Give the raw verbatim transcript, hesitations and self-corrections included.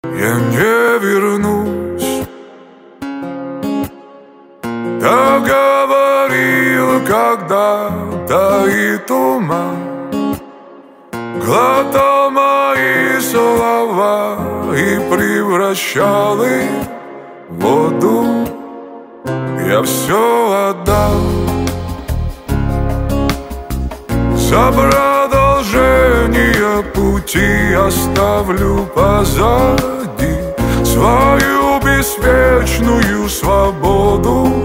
Я не вернусь. Так говорила когда-то и туман, глотал мои слова и превращал их в воду. Я все отдал за продолжение пути, оставлю позади свою беспечную свободу.